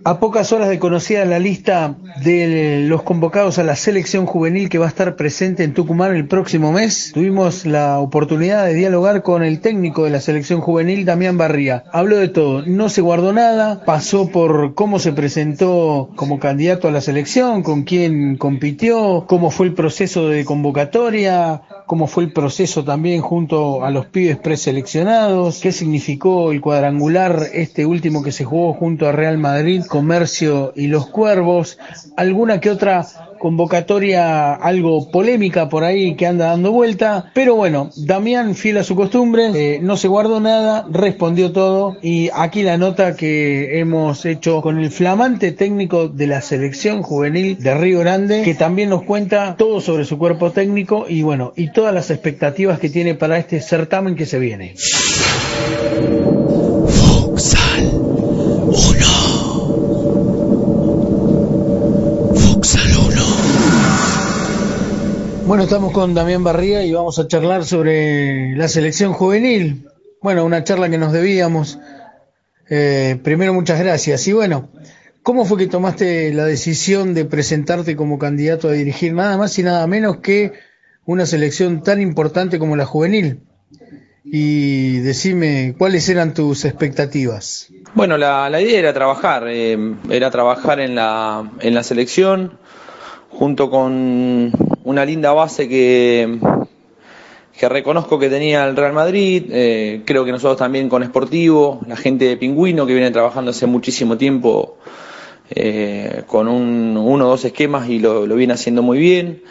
A pocas horas de conocida la lista de los convocados a la selección juvenil que va a estar presente en Tucumán el próximo mes, tuvimos la oportunidad de dialogar con el técnico de la selección juvenil, Damián Barría. Habló de todo, no se guardó nada, pasó por cómo se presentó como candidato a la selección, con quién compitió, cómo fue el proceso de convocatoria, cómo fue el proceso también junto a los pibes preseleccionados, qué significó el cuadrangular este último que se jugó junto a Real Madrid, Comercio y los Cuervos, alguna que otra convocatoria algo polémica por ahí que anda dando vuelta, pero bueno, Damián, fiel a su costumbre, no se guardó nada, respondió todo, y aquí la nota que hemos hecho con el flamante técnico de la selección juvenil de Río Grande, que también nos cuenta todo sobre su cuerpo técnico y bueno, y todas las expectativas que tiene para este certamen que se viene. Futsal 1. Futsal 1. Bueno, estamos con Damián Barría y vamos a charlar sobre la selección juvenil. Bueno, una charla que nos debíamos. Primero, muchas gracias. Y bueno, ¿cómo fue que tomaste la decisión de presentarte como candidato a dirigir nada más y nada menos que una selección tan importante como la juvenil? Y decime, ¿cuáles eran tus expectativas? Bueno, la idea era trabajar en la selección, junto con una linda base que reconozco que tenía el Real Madrid. Creo que nosotros también con Sportivo, la gente de Pingüino que viene trabajando hace muchísimo tiempo con uno o dos esquemas y lo viene haciendo muy bien.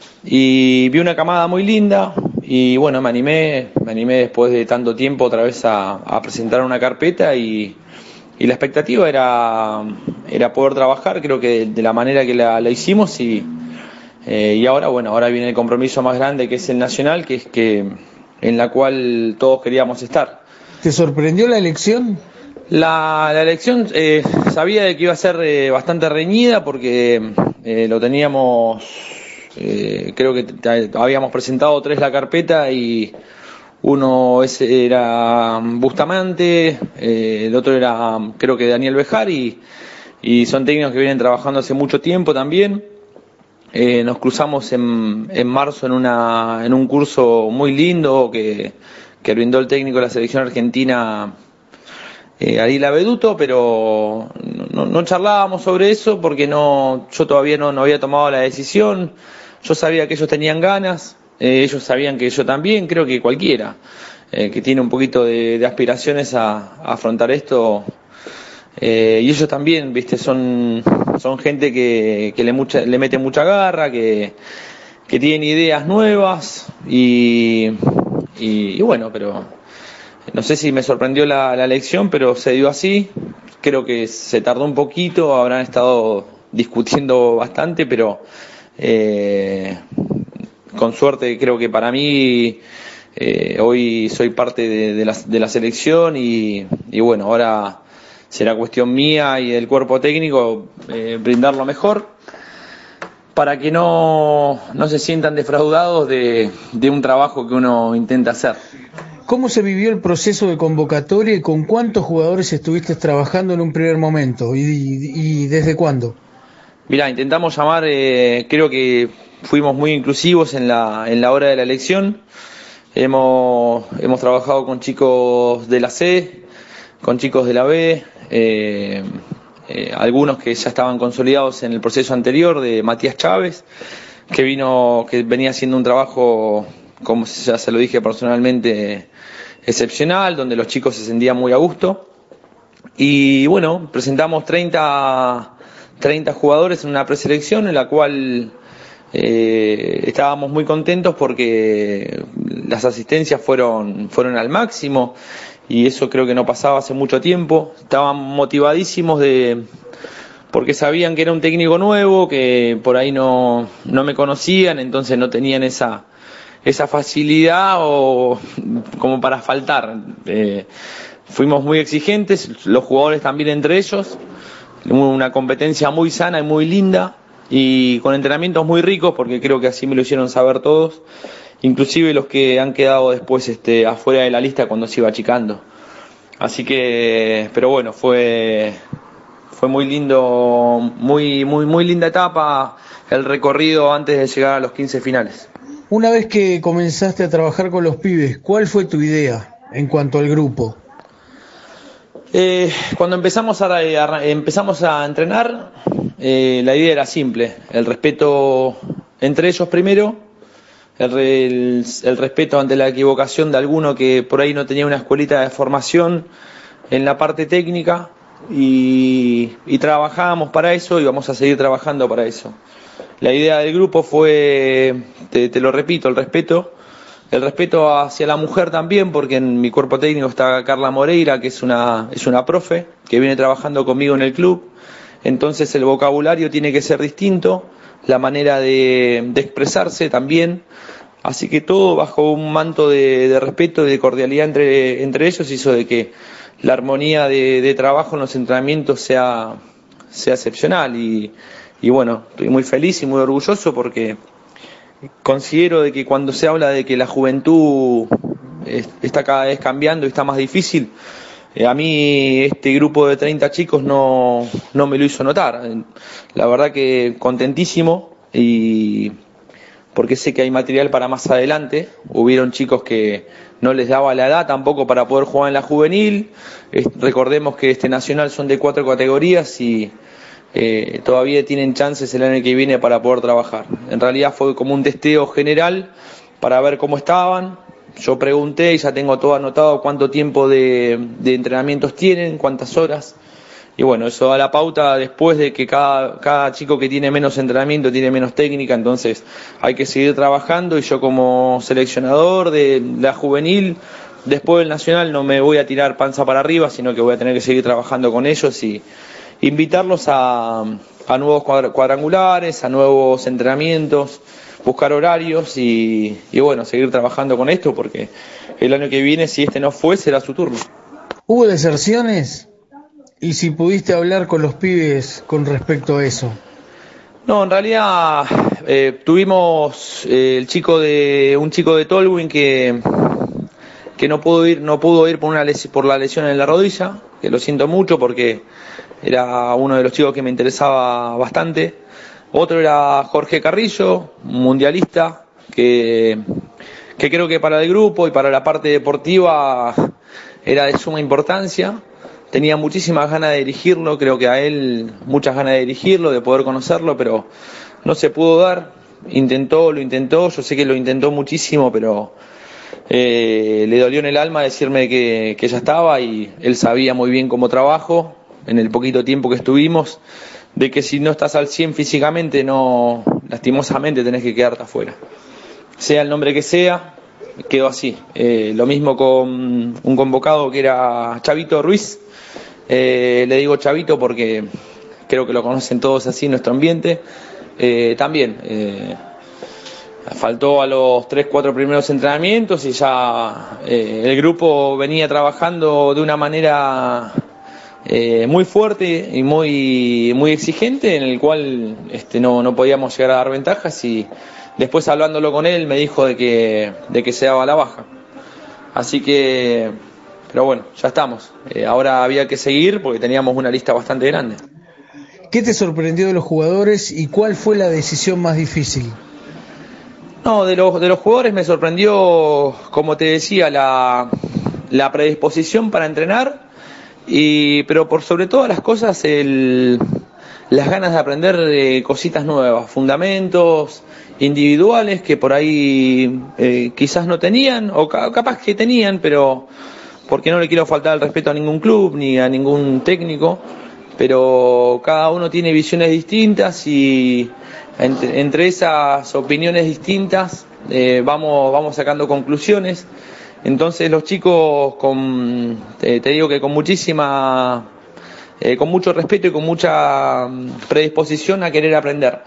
Y vi una camada muy linda y bueno, me animé después de tanto tiempo otra vez a presentar una carpeta y la expectativa era poder trabajar, creo que de la manera que la hicimos y ahora bueno, ahora viene el compromiso más grande que es el nacional, en la cual todos queríamos estar. ¿Te sorprendió la elección? La elección sabía de que iba a ser bastante reñida porque lo teníamos, creo que habíamos presentado 3 la carpeta y uno era Bustamante, el otro era creo que Daniel Bejar y son técnicos que vienen trabajando hace mucho tiempo también. Nos cruzamos en marzo en un curso muy lindo que brindó el técnico de la selección argentina, Ariel Aveduto, pero no charlábamos sobre eso porque yo todavía no había tomado la decisión. Yo sabía que ellos tenían ganas, ellos sabían que yo también, creo que cualquiera que tiene un poquito de aspiraciones a afrontar esto, y ellos también, viste, son gente que le mete mucha garra, que tienen ideas nuevas y bueno, pero no sé si me sorprendió la elección, pero se dio así. Creo que se tardó un poquito, habrán estado discutiendo bastante, pero con suerte creo que para mí hoy soy parte de la selección y bueno, ahora será cuestión mía y del cuerpo técnico brindar lo mejor para que no se sientan defraudados de un trabajo que uno intenta hacer. ¿Cómo se vivió el proceso de convocatoria y con cuántos jugadores estuviste trabajando en un primer momento? ¿Y desde cuándo? Mirá, intentamos llamar, creo que fuimos muy inclusivos en la hora de la elección. Hemos trabajado con chicos de la C, con chicos de la B, algunos que ya estaban consolidados en el proceso anterior de Matías Chávez, que venía haciendo un trabajo, como ya se lo dije personalmente, excepcional, donde los chicos se sentían muy a gusto. Y bueno, presentamos 30 jugadores en una preselección en la cual estábamos muy contentos porque las asistencias fueron al máximo y eso creo que no pasaba hace mucho tiempo. Estaban motivadísimos porque sabían que era un técnico nuevo, que por ahí no me conocían, entonces no tenían esa facilidad o como para faltar. Fuimos muy exigentes, los jugadores también entre ellos, una competencia muy sana y muy linda y con entrenamientos muy ricos, porque creo que así me lo hicieron saber todos, inclusive los que han quedado después afuera de la lista cuando se iba achicando. Así que, pero bueno, fue fue muy lindo, muy linda etapa el recorrido antes de llegar a los 15 finales. Una vez que comenzaste a trabajar con los pibes, ¿cuál fue tu idea en cuanto al grupo? Cuando empezamos a entrenar, la idea era simple: el respeto entre ellos primero, el respeto ante la equivocación de alguno que por ahí no tenía una escuelita de formación en la parte técnica, y trabajábamos para eso y vamos a seguir trabajando para eso. La idea del grupo fue, te lo repito, el respeto hacia la mujer también, porque en mi cuerpo técnico está Carla Moreira, que es una profe que viene trabajando conmigo en el club. Entonces el vocabulario tiene que ser distinto, la manera de expresarse también. Así que todo bajo un manto de respeto y de cordialidad entre ellos hizo de que la armonía de trabajo en los entrenamientos sea excepcional. Y bueno, estoy muy feliz y muy orgulloso porque considero de que cuando se habla de que la juventud está cada vez cambiando y está más difícil, a mí este grupo de 30 chicos no me lo hizo notar. La verdad que contentísimo, y porque sé que hay material para más adelante. Hubieron chicos que no les daba la edad tampoco para poder jugar en la juvenil. Recordemos que este nacional son de 4 categorías y todavía tienen chances el año que viene para poder trabajar. En realidad fue como un testeo general para ver cómo estaban. Yo pregunté y ya tengo todo anotado: cuánto tiempo de entrenamientos tienen, cuántas horas. Y bueno, eso da la pauta después de que cada chico que tiene menos entrenamiento tiene menos técnica, entonces hay que seguir trabajando, y yo como seleccionador de la juvenil, después del nacional, no me voy a tirar panza para arriba, sino que voy a tener que seguir trabajando con ellos y invitarlos a nuevos cuadrangulares, a nuevos entrenamientos, buscar horarios y bueno, seguir trabajando con esto, porque el año que viene, si este no fue, será su turno. ¿Hubo deserciones? Y si pudiste hablar con los pibes con respecto a eso. No, en realidad tuvimos un chico de Tolwyn que no pudo ir por la lesión en la rodilla, que lo siento mucho porque era uno de los chicos que me interesaba bastante. Otro era Jorge Carrillo, un mundialista, que creo que para el grupo y para la parte deportiva era de suma importancia. Tenía muchísimas ganas de dirigirlo, creo que a él muchas ganas de dirigirlo, de poder conocerlo, pero no se pudo dar. Lo intentó, yo sé que lo intentó muchísimo, pero le dolió en el alma decirme que ya estaba, y él sabía muy bien cómo trabajo en el poquito tiempo que estuvimos, de que si no estás al 100 físicamente, no, lastimosamente tenés que quedarte afuera. Sea el nombre que sea, quedó así. Lo mismo con un convocado que era Chavito Ruiz. Le digo Chavito porque creo que lo conocen todos así en nuestro ambiente. También faltó a los 3-4 primeros entrenamientos y ya el grupo venía trabajando de una manera muy fuerte y muy exigente, en el cual no podíamos llegar a dar ventajas, y después hablándolo con él me dijo de que se daba la baja. Así que, pero bueno, ya estamos. Ahora había que seguir porque teníamos una lista bastante grande. ¿Qué te sorprendió de los jugadores y cuál fue la decisión más difícil? No, de los jugadores me sorprendió, como te decía, la predisposición para entrenar, pero por sobre todas las cosas las ganas de aprender cositas nuevas, fundamentos individuales que por ahí quizás no tenían, o capaz que tenían, pero porque no le quiero faltar el respeto a ningún club ni a ningún técnico, pero cada uno tiene visiones distintas, y entre esas opiniones distintas vamos sacando conclusiones. Entonces los chicos, te digo que con mucho respeto y con mucha predisposición a querer aprender.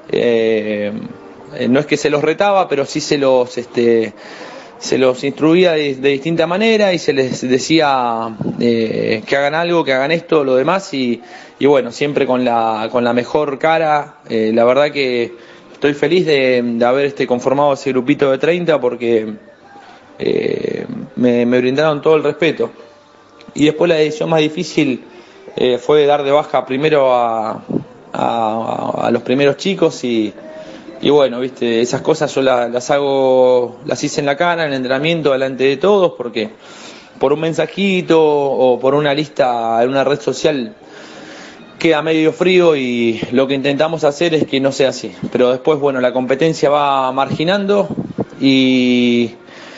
No es que se los retaba, pero sí se los instruía de distinta manera, y se les decía que hagan algo, que hagan esto, lo demás, y bueno, siempre con la mejor cara. La verdad que estoy feliz de haber conformado ese grupito de 30, porque me brindaron todo el respeto. Y después la decisión más difícil fue dar de baja primero a los primeros chicos y bueno, viste, esas cosas yo las hice en la cara, en el entrenamiento, delante de todos, porque por un mensajito o por una lista en una red social queda medio frío y lo que intentamos hacer es que no sea así. Pero después, bueno, la competencia va marginando y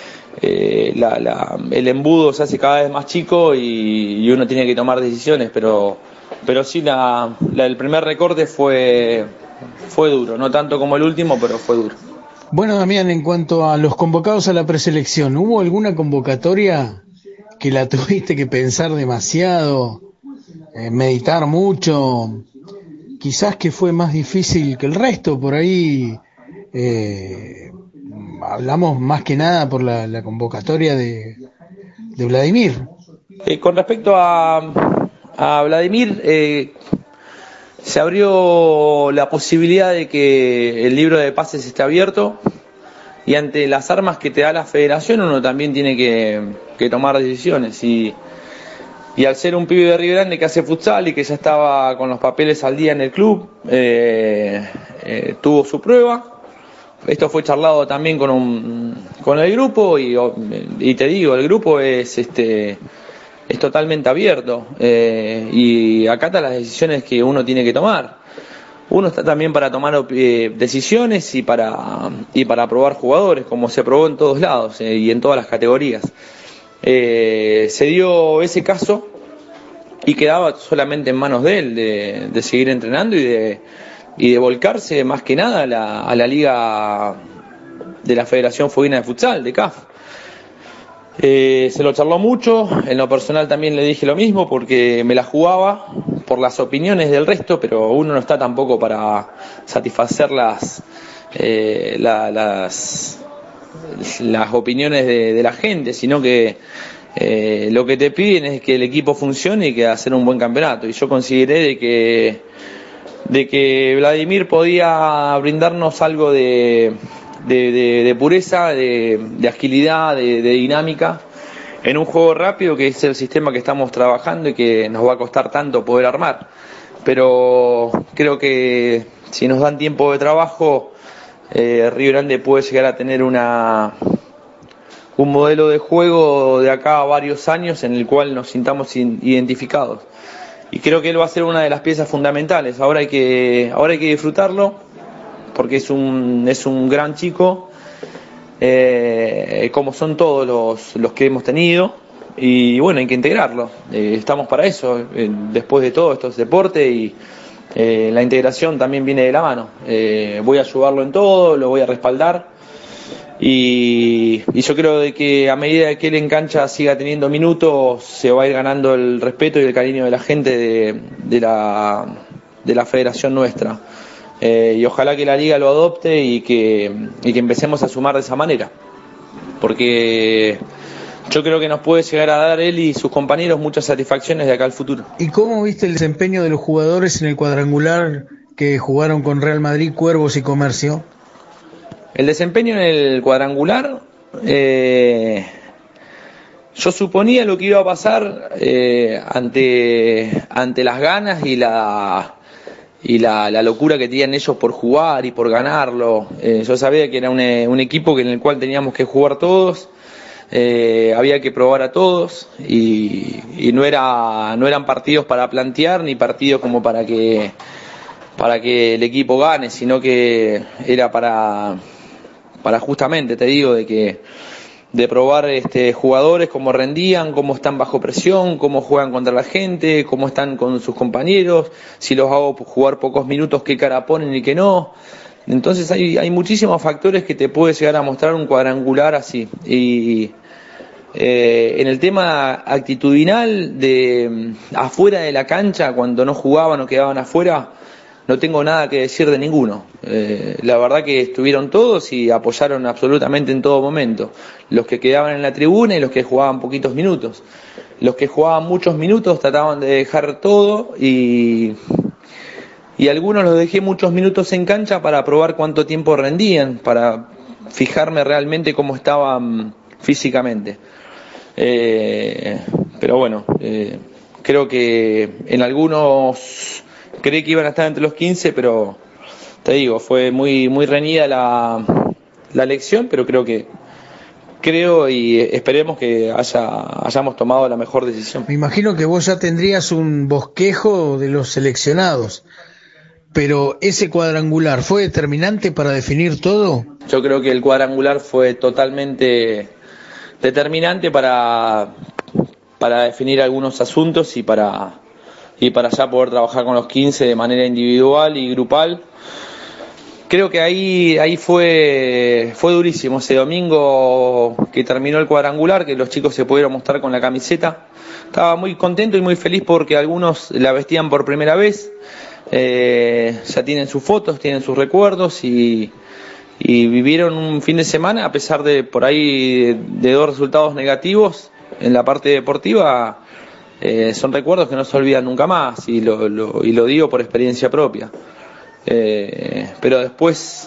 el embudo se hace cada vez más chico y uno tiene que tomar decisiones, pero sí, el primer recorte fue duro, no tanto como el último, pero fue duro. Bueno, Damián, en cuanto a los convocados a la preselección, ¿hubo alguna convocatoria que la tuviste que pensar demasiado, meditar mucho, quizás que fue más difícil que el resto? Por ahí hablamos más que nada por la convocatoria de Vladimir. Con respecto a Vladimir, se abrió la posibilidad de que el libro de pases esté abierto y ante las armas que te da la federación uno también tiene que tomar decisiones y al ser un pibe de Río Grande que hace futsal y que ya estaba con los papeles al día en el club, tuvo su prueba. Esto fue charlado también con el grupo y te digo, el grupo es totalmente abierto y acata las decisiones que uno tiene que tomar. Uno está también para tomar decisiones y para probar jugadores, como se probó en todos lados y en todas las categorías. Se dio ese caso y quedaba solamente en manos de él de seguir entrenando y de volcarse más que nada a la liga de la Federación Fueguina de Futsal, de CAF. Se lo charló mucho, en lo personal también le dije lo mismo porque me la jugaba por las opiniones del resto, pero uno no está tampoco para satisfacer las opiniones de la gente, sino que lo que te piden es que el equipo funcione y que hacer un buen campeonato. Y yo consideré de que Vladimir podía brindarnos algo de pureza, de agilidad, de dinámica en un juego rápido, que es el sistema que estamos trabajando y que nos va a costar tanto poder armar. Pero creo que si nos dan tiempo de trabajo, Río Grande puede llegar a tener un modelo de juego de acá a varios años en el cual nos sintamos identificados. Y creo que él va a ser una de las piezas fundamentales. Ahora hay que disfrutarlo, porque es un gran chico, como son todos los que hemos tenido, y bueno, hay que integrarlo. Estamos para eso. Después de todo, esto es deporte y la integración también viene de la mano. Voy a ayudarlo en todo, lo voy a respaldar. Y yo creo de que a medida que él en cancha siga teniendo minutos, se va a ir ganando el respeto y el cariño de la gente de la federación nuestra. Y ojalá que la liga lo adopte y que empecemos a sumar de esa manera, porque yo creo que nos puede llegar a dar él y sus compañeros muchas satisfacciones de acá al futuro. ¿Y cómo viste el desempeño de los jugadores en el cuadrangular que jugaron con Real Madrid, Cuervos y Comercio? El desempeño en el cuadrangular, yo suponía lo que iba a pasar ante las ganas y la locura que tenían ellos por jugar y por ganarlo. Yo sabía que era un equipo en el cual teníamos que jugar todos, había que probar a todos y no eran partidos para plantear ni partidos como para que el equipo gane, sino que era para justamente, te digo, de probar jugadores, cómo rendían, cómo están bajo presión, cómo juegan contra la gente, cómo están con sus compañeros, si los hago jugar pocos minutos, qué cara ponen y qué no. Entonces hay muchísimos factores que te puede llegar a mostrar un cuadrangular así. Y en el tema actitudinal de afuera de la cancha, cuando no jugaban o quedaban afuera, no tengo nada que decir de ninguno. La verdad que estuvieron todos y apoyaron absolutamente en todo momento. Los que quedaban en la tribuna y los que jugaban poquitos minutos. Los que jugaban muchos minutos trataban de dejar todo y algunos los dejé muchos minutos en cancha para probar cuánto tiempo rendían, para fijarme realmente cómo estaban físicamente. Pero bueno, creo que en algunos creí que iban a estar entre los 15, pero te digo, fue muy reñida la elección, pero creo y esperemos que hayamos tomado la mejor decisión. Me imagino que vos ya tendrías un bosquejo de los seleccionados, pero ¿ese cuadrangular fue determinante para definir todo? Yo creo que el cuadrangular fue totalmente determinante para definir algunos asuntos y para ya poder trabajar con los 15 de manera individual y grupal. Creo que ahí fue durísimo ese domingo que terminó el cuadrangular, que los chicos se pudieron mostrar con la camiseta. Estaba muy contento y muy feliz porque algunos la vestían por primera vez, ya tienen sus fotos, tienen sus recuerdos y vivieron un fin de semana, a pesar de por ahí de 2 resultados negativos en la parte deportiva, son recuerdos que no se olvidan nunca más y lo digo por experiencia propia. Pero después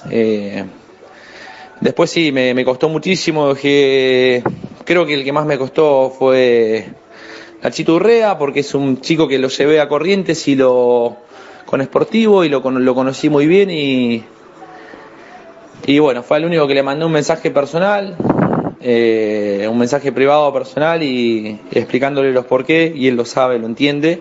sí, me costó muchísimo. Creo que el que más me costó fue Nachito Urrea, porque es un chico que lo llevé a Corrientes con Sportivo y lo conocí muy bien y bueno, fue el único que le mandé un mensaje personal, un mensaje privado personal y explicándole los por qué, y él lo sabe, lo entiende.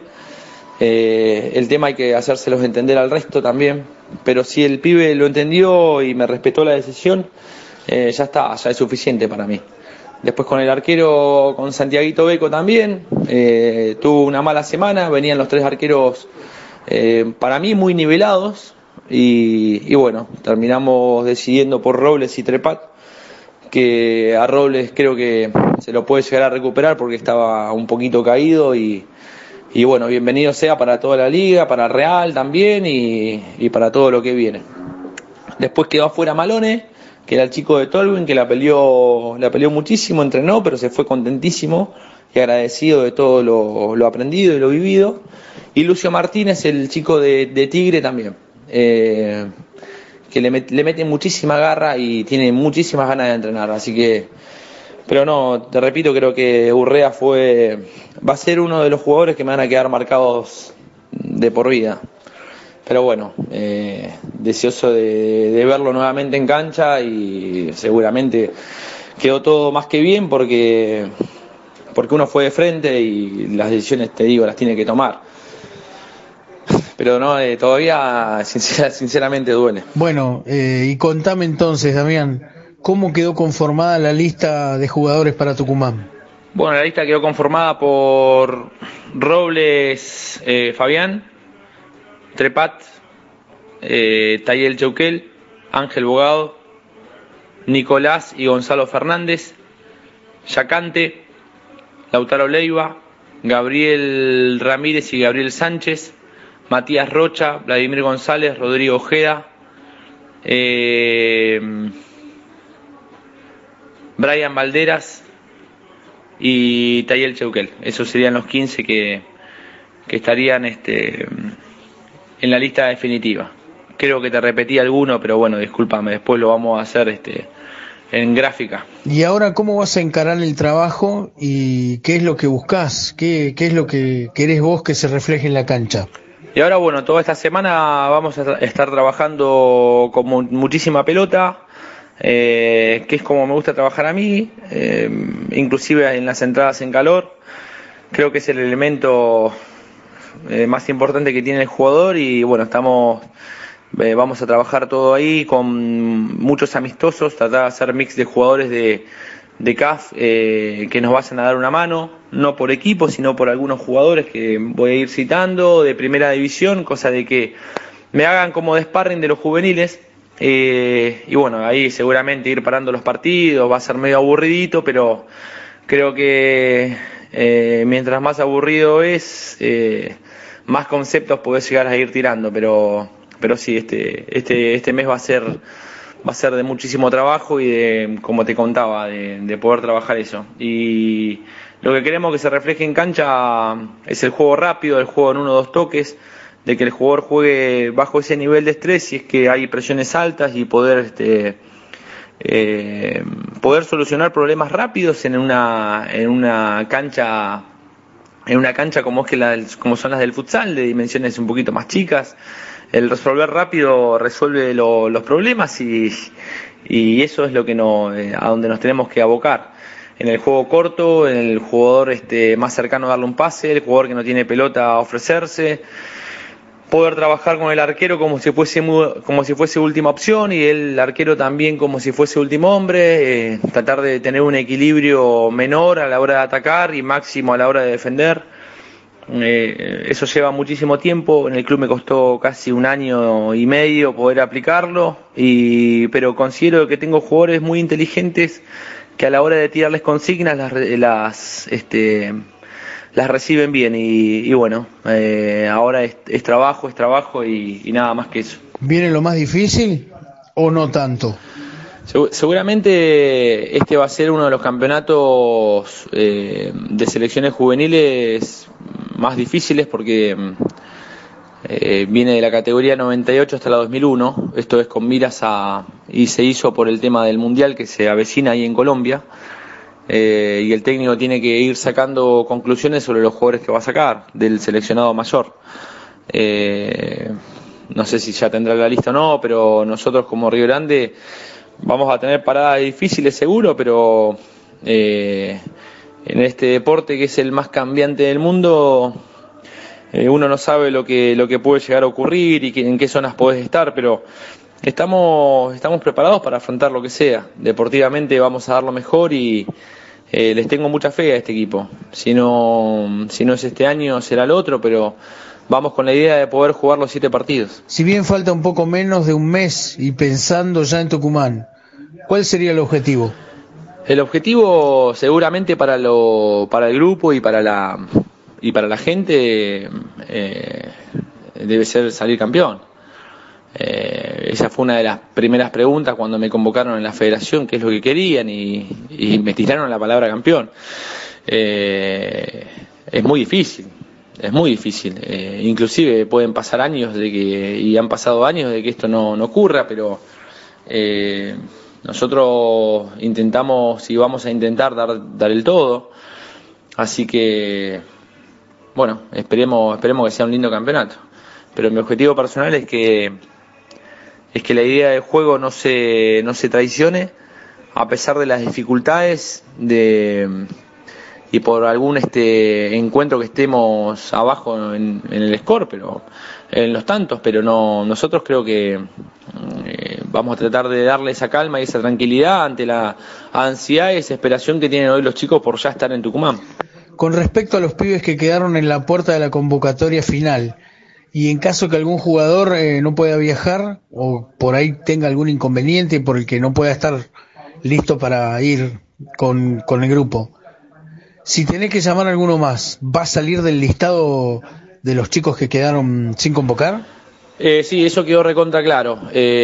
El tema hay que hacérselos entender al resto también, pero si el pibe lo entendió y me respetó la decisión, ya está, ya es suficiente para mí. Después con el arquero, con Santiaguito Beco también, tuvo una mala semana, venían los 3 arqueros para mí muy nivelados y bueno, terminamos decidiendo por Robles y Trepat, que a Robles creo que se lo puede llegar a recuperar porque estaba un poquito caído y bueno, bienvenido sea para toda la liga, para Real también y para todo lo que viene. Después quedó afuera Malone, que era el chico de Tolwyn, que la peleó muchísimo, entrenó, pero se fue contentísimo y agradecido de todo lo aprendido y lo vivido. Y Lucio Martínez, el chico de Tigre también, que le mete muchísima garra y tiene muchísimas ganas de entrenar, así que... Pero no, te repito, creo que Urrea va a ser uno de los jugadores que me van a quedar marcados de por vida. Pero bueno, deseoso de verlo nuevamente en cancha y seguramente quedó todo más que bien porque uno fue de frente y las decisiones, te digo, las tiene que tomar. Pero no, todavía sinceramente duele. Bueno, y contame entonces, Damián, ¿cómo quedó conformada la lista de jugadores para Tucumán? Bueno, la lista quedó conformada por Robles, Fabián, Trepat, Tayel Chauquel, Ángel Bogado, Nicolás y Gonzalo Fernández, Yacante, Lautaro Leiva, Gabriel Ramírez y Gabriel Sánchez, Matías Rocha, Vladimir González, Rodrigo Ojeda, Brian Valderas y Tayel Chauquel. Esos serían los 15 que estarían en la lista definitiva. Creo que te repetí alguno, pero bueno, discúlpame, después lo vamos a hacer en gráfica. ¿Y ahora cómo vas a encarar el trabajo y qué es lo que buscás? ¿Qué es lo que querés vos que se refleje en la cancha? Y ahora, bueno, toda esta semana vamos a estar trabajando con muchísima pelota, que es como me gusta trabajar a mí, inclusive en las entradas en calor. Creo que es el elemento más importante que tiene el jugador y bueno, vamos a trabajar todo ahí con muchos amistosos, tratar de hacer mix de jugadores de CAF que nos vayan a dar una mano, no por equipo, sino por algunos jugadores que voy a ir citando de primera división, cosa de que me hagan como de sparring de los juveniles. Y bueno, ahí seguramente ir parando los partidos, va a ser medio aburridito, pero creo que mientras más aburrido es, más conceptos podés llegar a ir tirando, pero sí, este mes va a ser de muchísimo trabajo y de, como te contaba, de poder trabajar eso. Y lo que queremos que se refleje en cancha es el juego rápido, el juego en 1 o 2 toques, de que el jugador juegue bajo ese nivel de estrés si es que hay presiones altas y poder solucionar problemas rápidos en una cancha en una cancha como son las del futsal, de dimensiones un poquito más chicas. El resolver rápido resuelve los problemas y eso es lo que a donde nos tenemos que abocar. En el juego corto, en el jugador más cercano a darle un pase, el jugador que no tiene pelota a ofrecerse, poder trabajar con el arquero como si fuese última opción y el arquero también como si fuese último hombre, tratar de tener un equilibrio menor a la hora de atacar y máximo a la hora de defender. Eso lleva muchísimo tiempo, en el club me costó casi 1 año y medio poder aplicarlo, pero considero que tengo jugadores muy inteligentes que a la hora de tirarles consignas las reciben bien y bueno, ahora es trabajo y nada más que eso. ¿Viene lo más difícil o no tanto? Seguramente este va a ser uno de los campeonatos de selecciones juveniles más difíciles porque viene de la categoría 98 hasta la 2001, esto es con miras y se hizo por el tema del mundial que se avecina ahí en Colombia, y el técnico tiene que ir sacando conclusiones sobre los jugadores que va a sacar del seleccionado mayor. No sé si ya tendrá la lista o no, pero nosotros como Río Grande vamos a tener paradas difíciles seguro, pero en este deporte que es el más cambiante del mundo, uno no sabe lo que puede llegar a ocurrir y en qué zonas podés estar, pero estamos preparados para afrontar lo que sea. Deportivamente vamos a dar lo mejor y les tengo mucha fe a este equipo. Si no es este año, será el otro, pero vamos con la idea de poder jugar los 7 partidos. Si bien falta un poco menos de un mes y pensando ya en Tucumán, ¿cuál sería el objetivo? El objetivo seguramente para el grupo y para la gente debe ser salir campeón. Esa fue una de las primeras preguntas cuando me convocaron en la federación, qué es lo que querían y me tiraron la palabra campeón. Es muy difícil. Inclusive pueden pasar años y han pasado años de que esto no ocurra, pero nosotros intentamos y vamos a intentar dar el todo, así que bueno, esperemos que sea un lindo campeonato, pero mi objetivo personal es que la idea del juego no se traicione a pesar de las dificultades y por algún encuentro que estemos abajo en el score, pero en los tantos, pero no, nosotros creo que vamos a tratar de darle esa calma y esa tranquilidad ante la ansiedad y desesperación que tienen hoy los chicos por ya estar en Tucumán. Con respecto a los pibes que quedaron en la puerta de la convocatoria final, y en caso que algún jugador no pueda viajar o por ahí tenga algún inconveniente por el que no pueda estar listo para ir con el grupo, si tenés que llamar a alguno más, ¿va a salir del listado de los chicos que quedaron sin convocar? Sí, eso quedó recontra claro.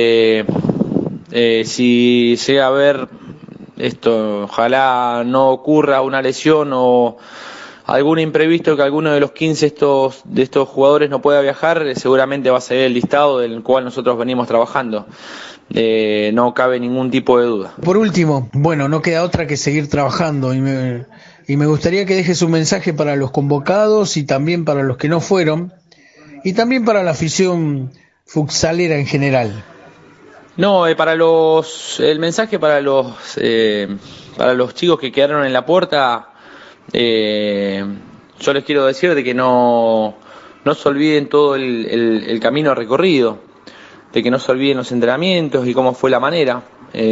Si llega a haber esto, ojalá no ocurra una lesión o algún imprevisto que alguno de los 15 de estos jugadores no pueda viajar, seguramente va a salir el listado del cual nosotros venimos trabajando. No cabe ningún tipo de duda. Por último, bueno, no queda otra que seguir trabajando y me gustaría que dejes un mensaje para los convocados y también para los que no fueron y también para la afición futsalera en general. No, el mensaje para los chicos que quedaron en la puerta, yo les quiero decir de que no se olviden todo el camino recorrido, de que no se olviden los entrenamientos y cómo fue la manera.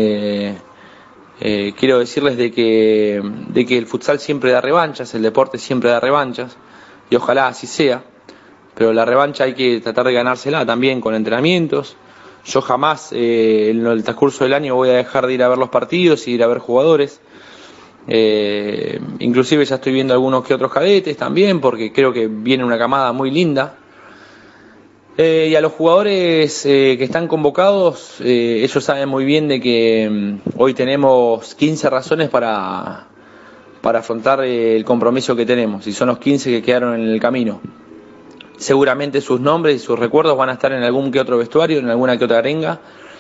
Quiero decirles de que el futsal siempre da revanchas, el deporte siempre da revanchas y ojalá así sea, pero la revancha hay que tratar de ganársela también con entrenamientos. Yo jamás en el transcurso del año voy a dejar de ir a ver los partidos y ir a ver jugadores. Inclusive ya estoy viendo algunos que otros cadetes también porque creo que viene una camada muy linda. Y a los jugadores que están convocados, ellos saben muy bien de que hoy tenemos 15 razones para afrontar el compromiso que tenemos y son los 15 que quedaron en el camino. Seguramente sus nombres y sus recuerdos van a estar en algún que otro vestuario, en alguna que otra arenga,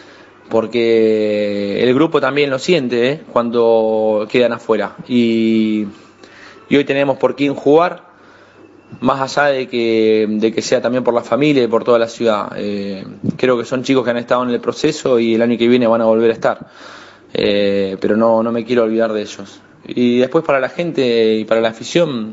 porque el grupo también lo siente cuando quedan afuera. Y hoy tenemos por quién jugar, más allá de que sea también por la familia y por toda la ciudad. Creo que son chicos que han estado en el proceso y el año que viene van a volver a estar. Pero no me quiero olvidar de ellos. Y después para la gente y para la afición,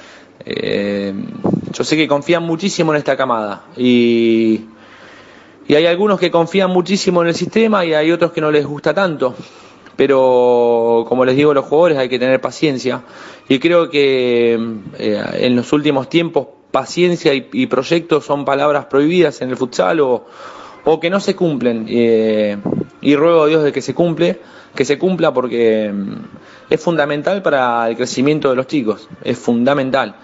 yo sé que confían muchísimo en esta camada y hay algunos que confían muchísimo en el sistema y hay otros que no les gusta tanto, pero como les digo a los jugadores, hay que tener paciencia y creo que en los últimos tiempos paciencia y proyectos son palabras prohibidas en el futsal o que no se cumplen, y ruego a Dios de que se cumpla porque es fundamental para el crecimiento de los chicos, es fundamental.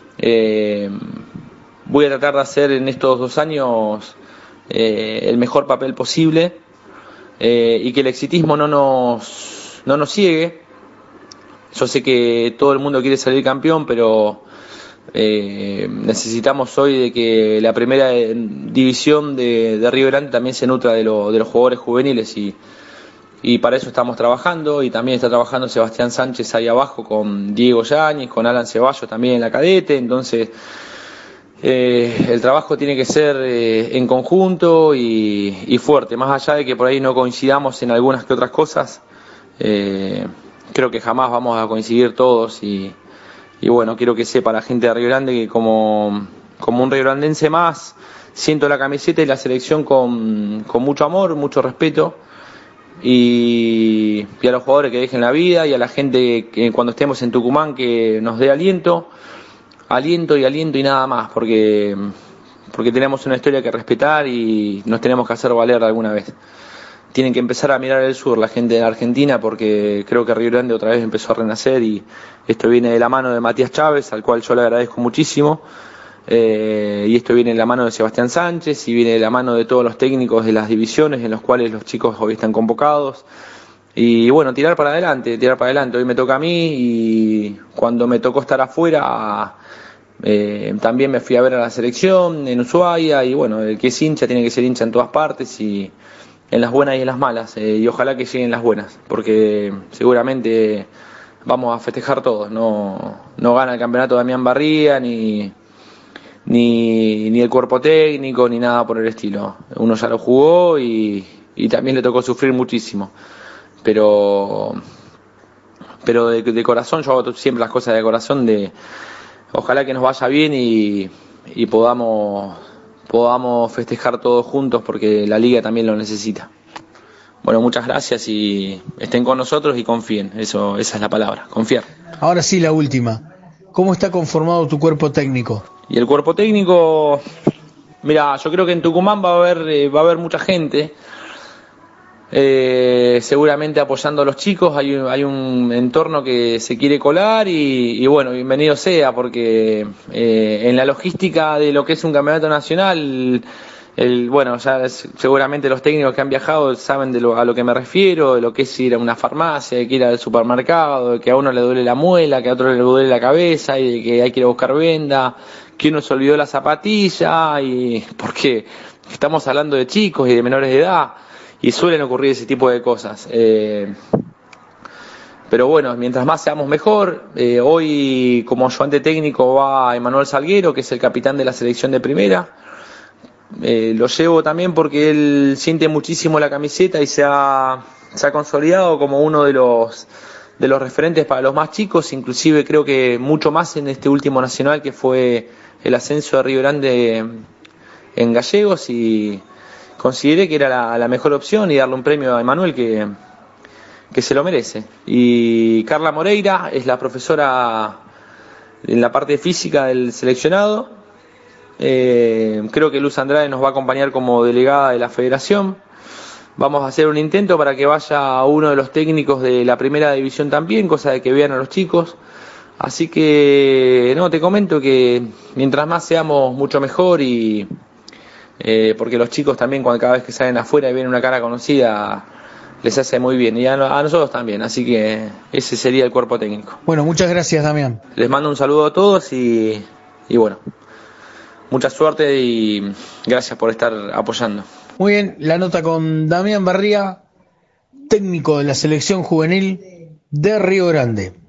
Voy a tratar de hacer en estos 2 años el mejor papel posible, y que el exitismo no nos ciegue. Yo sé que todo el mundo quiere salir campeón, pero necesitamos hoy de que la primera división de Río Grande también se nutra de los jugadores juveniles y para eso estamos trabajando, y también está trabajando Sebastián Sánchez ahí abajo con Diego Yáñez, con Alan Ceballos también en la cadete. Entonces el trabajo tiene que ser en conjunto y fuerte, más allá de que por ahí no coincidamos en algunas que otras cosas. Creo que jamás vamos a coincidir todos y bueno, quiero que sepa la gente de Río Grande que como un riograndense más, siento la camiseta y la selección con mucho amor, mucho respeto, y a los jugadores que dejen la vida y a la gente que cuando estemos en Tucumán que nos dé aliento y nada más, porque tenemos una historia que respetar y nos tenemos que hacer valer alguna vez. Tienen que empezar a mirar el sur la gente de la Argentina, porque creo que Río Grande otra vez empezó a renacer y esto viene de la mano de Matías Chávez, al cual yo le agradezco muchísimo, y esto viene de la mano de Sebastián Sánchez y viene de la mano de todos los técnicos de las divisiones en los cuales los chicos hoy están convocados. Y bueno, tirar para adelante. Hoy me toca a mí y cuando me tocó estar afuera también me fui a ver a la selección en Ushuaia, y bueno, el que es hincha tiene que ser hincha en todas partes y en las buenas y en las malas, y ojalá que lleguen las buenas, porque seguramente vamos a festejar todos. No gana el campeonato Damián Barría, ni el cuerpo técnico, ni nada por el estilo. Uno ya lo jugó y también le tocó sufrir muchísimo, pero de corazón, yo hago siempre las cosas de corazón, ojalá que nos vaya bien y podamos festejar todos juntos, porque la liga también lo necesita. Bueno, muchas gracias y estén con nosotros y confíen, esa es la palabra, confiar. Ahora sí, la última. ¿Cómo está conformado tu cuerpo técnico? Y el cuerpo técnico, mira, yo creo que en Tucumán va a haber mucha gente, seguramente apoyando a los chicos. Hay un entorno que se quiere colar y bueno, bienvenido sea, porque en la logística de lo que es un campeonato nacional, bueno, ya seguramente los técnicos que han viajado saben a lo que me refiero, de lo que es ir a una farmacia, de que ir al supermercado, de que a uno le duele la muela, que a otro le duele la cabeza y de que hay que ir a buscar venda, que uno se olvidó la zapatilla, y porque estamos hablando de chicos y de menores de edad y suelen ocurrir ese tipo de cosas. Pero bueno, mientras más seamos mejor. Hoy como ayudante técnico va Emanuel Salguero, que es el capitán de la selección de primera. Lo llevo también porque él siente muchísimo la camiseta y se ha consolidado como uno de los referentes para los más chicos, inclusive creo que mucho más en este último nacional, que fue el ascenso de Río Grande en Gallegos, y consideré que era la mejor opción y darle un premio a Emanuel que se lo merece. Y Carla Moreira es la profesora en la parte física del seleccionado. Creo que Luz Andrade nos va a acompañar como delegada de la federación. Vamos a hacer un intento para que vaya uno de los técnicos de la primera división también, cosa de que vean a los chicos. Así que te comento que mientras más seamos, mucho mejor, y porque los chicos también, cada vez que salen afuera y ven una cara conocida, les hace muy bien, y a nosotros también. Así que ese sería el cuerpo técnico. Bueno, muchas gracias, Damián. Les mando un saludo a todos y bueno, mucha suerte y gracias por estar apoyando. Muy bien, la nota con Damián Barría, técnico de la selección juvenil de Río Grande.